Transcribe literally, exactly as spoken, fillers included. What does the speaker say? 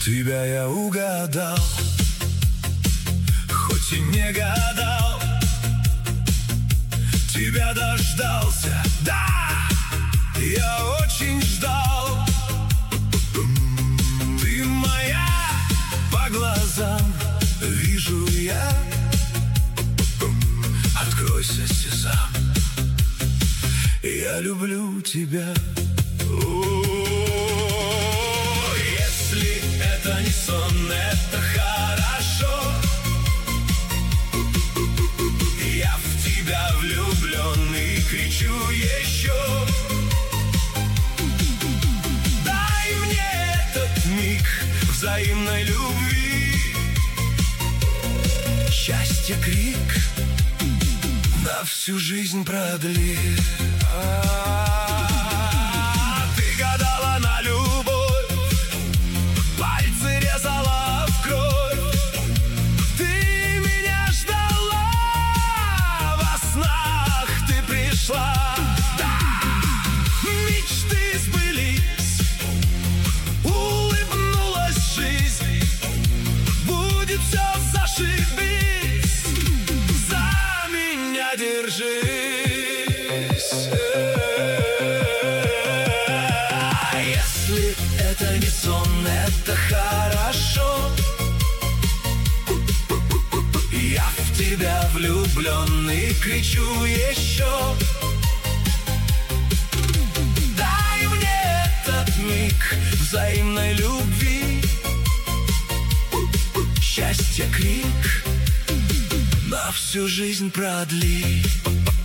Тебя я угадал, хоть и не гадал. Тебя дождался, да, я очень ждал. Ты моя, по глазам вижу я. Откройся, сезам, я люблю тебя. О, если это не сон, это хорошо. Я в тебя влюблен и кричу еще. Дай мне этот миг взаимной любви. Счастье крик на всю жизнь продли. А, ты гадала на любовь, пальцы резала в кровь. Ты меня ждала, во снах ты пришла. Да, мечты сбылись, улыбнулась жизнь. Будет все зашибись, за меня держись. Если это не сон, это хорошо. Я в тебя влюблен и кричу еще. Дай мне этот миг взаимной любви. Счастье крик на всю жизнь продли.